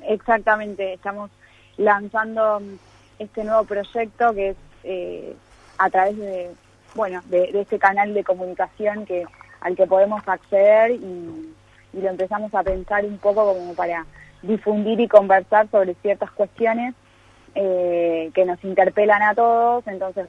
exactamente, estamos lanzando este nuevo proyecto que es a través de este canal de comunicación al que podemos acceder y lo empezamos a pensar un poco como para difundir y conversar sobre ciertas cuestiones que nos interpelan a todos. Entonces,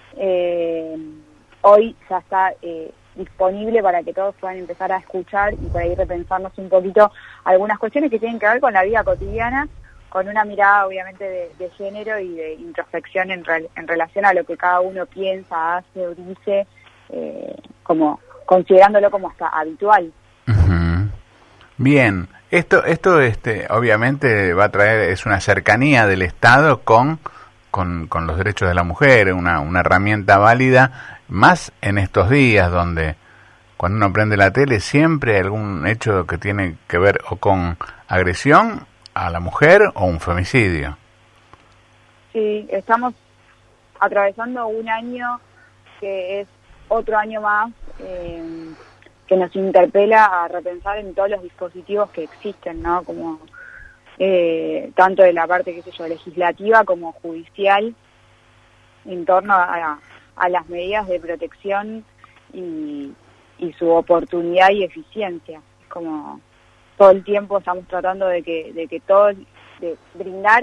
hoy ya está disponible para que todos puedan empezar a escuchar y por ahí repensarnos un poquito algunas cuestiones que tienen que ver con la vida cotidiana, con una mirada obviamente de género y de introspección en relación a lo que cada uno piensa, hace o dice, como considerándolo como hasta habitual. Uh-huh. Bien, esto obviamente va a traer, es una cercanía del Estado con los derechos de la mujer, una herramienta válida, más en estos días donde cuando uno prende la tele siempre hay algún hecho que tiene que ver o con agresión a la mujer o un femicidio. Sí, estamos atravesando un año que es otro año más que nos interpela a repensar en todos los dispositivos que existen, ¿no? Como tanto de la parte, legislativa como judicial, en torno a las medidas de protección y su oportunidad y eficiencia. Es como todo el tiempo estamos tratando de brindar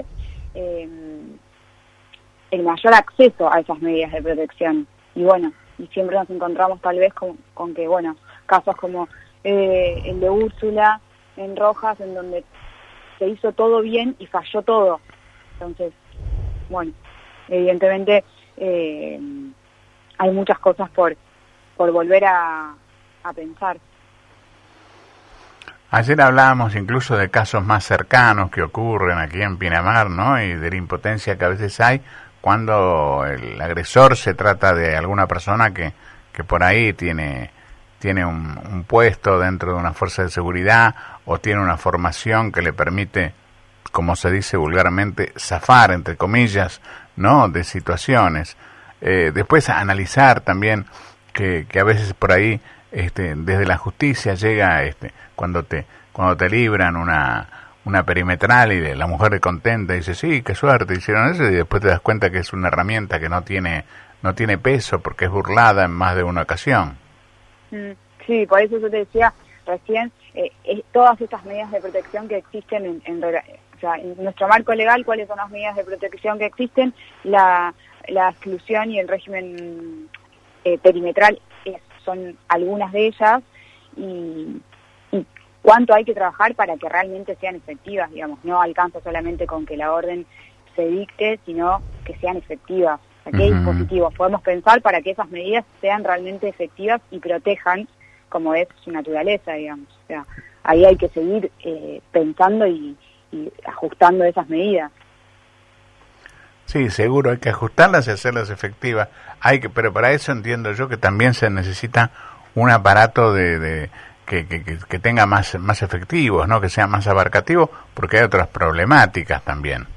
el mayor acceso a esas medidas de protección. Y siempre nos encontramos tal vez con que, casos como el de Úrsula en Rojas, en donde se hizo todo bien y falló todo. Entonces, evidentemente hay muchas cosas por volver a pensar. Ayer hablábamos incluso de casos más cercanos que ocurren aquí en Pinamar, ¿no? Y de la impotencia que a veces hay cuando el agresor se trata de alguna persona que por ahí tiene un puesto dentro de una fuerza de seguridad o tiene una formación que le permite, como se dice vulgarmente, zafar, entre comillas, ¿no? De situaciones. Después analizar también que a veces por ahí desde la justicia llega cuando te libran una perimetral y la mujer contenta dice sí, qué suerte, hicieron eso, y después te das cuenta que es una herramienta que no tiene peso porque es burlada en más de una ocasión. Sí, por eso yo te decía recién, todas estas medidas de protección que existen en nuestro marco legal, cuáles son las medidas de protección que existen, la exclusión y el régimen perimetral son algunas de ellas, y cuánto hay que trabajar para que realmente sean efectivas, digamos. No alcanza solamente con que la orden se dicte, sino que sean efectivas. O sea, ¿qué dispositivos podemos pensar para que esas medidas sean realmente efectivas y protejan como es su naturaleza, digamos? O sea, ahí hay que seguir pensando y ajustando esas medidas. Sí, seguro, hay que ajustarlas y hacerlas efectivas. Pero para eso entiendo yo que también se necesita un aparato que tenga más efectivos, ¿no? Que sea más abarcativo, porque hay otras problemáticas también.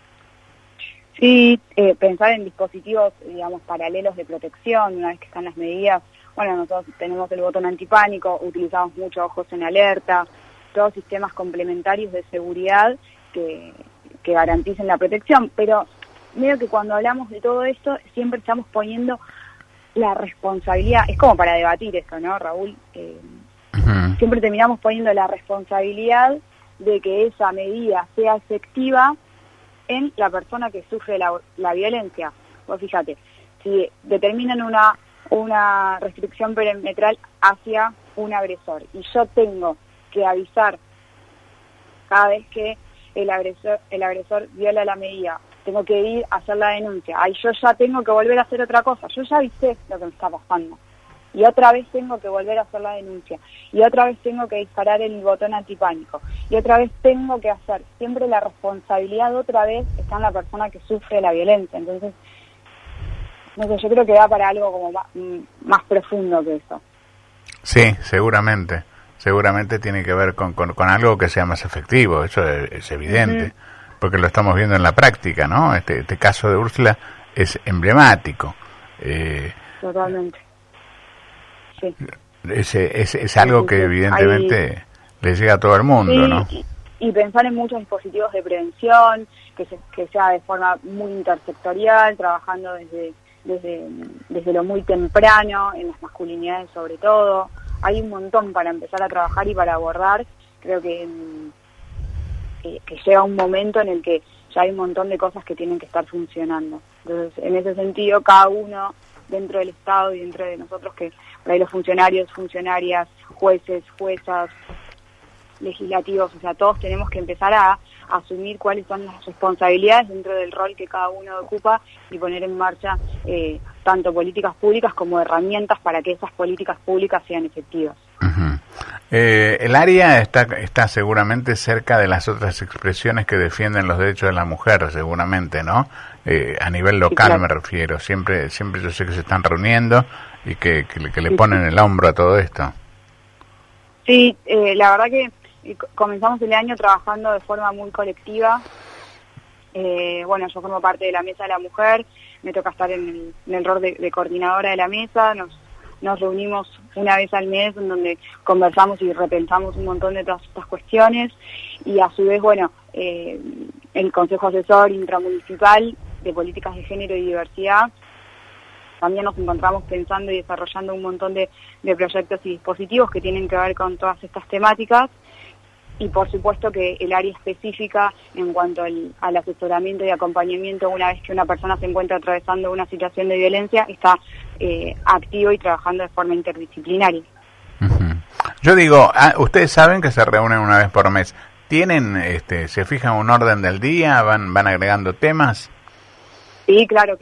Sí, pensar en dispositivos, digamos, paralelos de protección, una vez que están las medidas. Nosotros tenemos el botón antipánico, utilizamos mucho ojos en alerta, todos sistemas complementarios de seguridad que garanticen la protección, pero medio que cuando hablamos de todo esto siempre estamos poniendo la responsabilidad, es como para debatir eso, ¿no, Raúl? Siempre terminamos poniendo la responsabilidad de que esa medida sea efectiva en la persona que sufre la violencia. Vos fíjate, si determinan una restricción perimetral hacia un agresor y yo tengo que avisar cada vez que el agresor viola la medida, tengo que ir a hacer la denuncia, yo ya tengo que volver a hacer otra cosa, yo ya avisé lo que me está pasando, y otra vez tengo que volver a hacer la denuncia, y otra vez tengo que disparar el botón antipánico, y otra vez tengo que hacer, siempre la responsabilidad otra vez está en la persona que sufre la violencia. Entonces, no sé, yo creo que da para algo como más profundo que eso. Sí, seguramente tiene que ver con algo que sea más efectivo, eso es evidente, porque lo estamos viendo en la práctica, ¿no? Este caso de Úrsula es emblemático. Totalmente. Sí. Es algo que evidentemente le llega a todo el mundo, sí, ¿no? y pensar en muchos dispositivos de prevención, que sea de forma muy intersectorial, trabajando desde lo muy temprano, en las masculinidades sobre todo. Hay un montón para empezar a trabajar y para abordar. Creo que llega un momento en el que ya hay un montón de cosas que tienen que estar funcionando. Entonces, en ese sentido, cada uno dentro del Estado y dentro de nosotros, que por ahí los funcionarios, funcionarias, jueces, juezas, legislativos, o sea, todos tenemos que empezar a asumir cuáles son las responsabilidades dentro del rol que cada uno ocupa y poner en marcha tanto políticas públicas como herramientas para que esas políticas públicas sean efectivas. Uh-huh. El área está seguramente cerca de las otras expresiones que defienden los derechos de la mujer, seguramente, ¿no? A nivel local, sí, claro. Me refiero. Siempre yo sé que se están reuniendo y que le ponen el hombro a todo esto. Sí, la verdad que comenzamos el año trabajando de forma muy colectiva. Bueno, yo formo parte de la Mesa de la Mujer, me toca estar en el rol de coordinadora de la mesa. Nos reunimos una vez al mes en donde conversamos y repensamos un montón de todas estas cuestiones, y a su vez, bueno, el Consejo Asesor Intramunicipal de Políticas de Género y Diversidad, también nos encontramos pensando y desarrollando un montón de proyectos y dispositivos que tienen que ver con todas estas temáticas. Y por supuesto que el área específica en cuanto al asesoramiento y acompañamiento una vez que una persona se encuentra atravesando una situación de violencia está activo y trabajando de forma interdisciplinaria. Uh-huh. Yo digo, ustedes saben que se reúnen una vez por mes. ¿Tienen, se fijan un orden del día? ¿Van agregando temas? Sí, claro.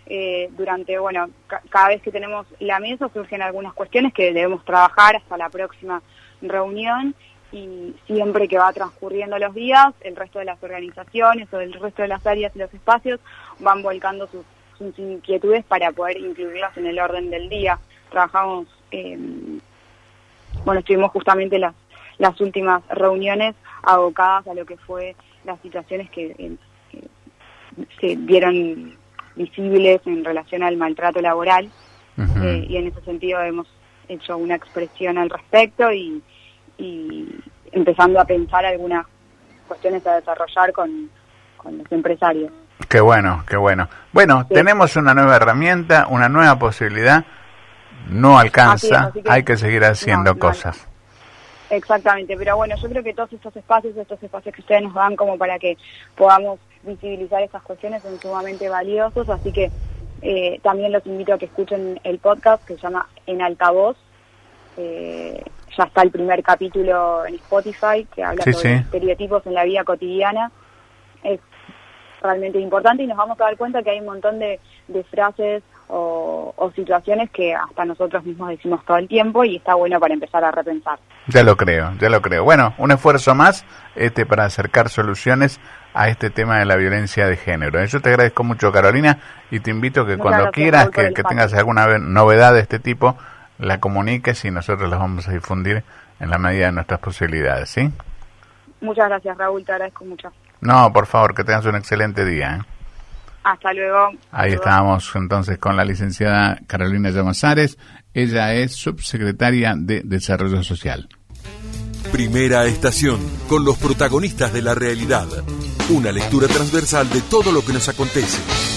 Cada vez que tenemos la mesa surgen algunas cuestiones que debemos trabajar hasta la próxima reunión. Y siempre que va transcurriendo los días, el resto de las organizaciones o el resto de las áreas y los espacios van volcando sus inquietudes para poder incluirlas en el orden del día. Trabajamos, estuvimos justamente las últimas reuniones abocadas a lo que fue las situaciones que se vieron visibles en relación al maltrato laboral. Uh-huh. Y en ese sentido hemos hecho una expresión al respecto y empezando a pensar algunas cuestiones a desarrollar con los empresarios. Qué bueno. Bueno, sí. Tenemos una nueva herramienta, una nueva posibilidad, no alcanza, así que hay que seguir haciendo cosas. Exactamente, pero bueno, yo creo que todos estos espacios que ustedes nos dan como para que podamos visibilizar estas cuestiones son sumamente valiosos, así que también los invito a que escuchen el podcast que se llama En Altavoz. Ya está el primer capítulo en Spotify que habla sobre estereotipos en la vida cotidiana. Es realmente importante y nos vamos a dar cuenta que hay un montón de frases o situaciones que hasta nosotros mismos decimos todo el tiempo y está bueno para empezar a repensar. Ya lo creo. Bueno, un esfuerzo más para acercar soluciones a este tema de la violencia de género. Yo te agradezco mucho, Carolina, y te invito a que cuando quieras que tengas alguna novedad de este tipo, la comuniques y nosotros las vamos a difundir en la medida de nuestras posibilidades, ¿sí? Muchas gracias, Raúl, te agradezco mucho. No, por favor, que tengas un excelente día. Hasta luego. Ahí estábamos entonces con la licenciada Carolina Llamazares. Ella es subsecretaria de Desarrollo Social. Primera estación, con los protagonistas de la realidad. Una lectura transversal de todo lo que nos acontece.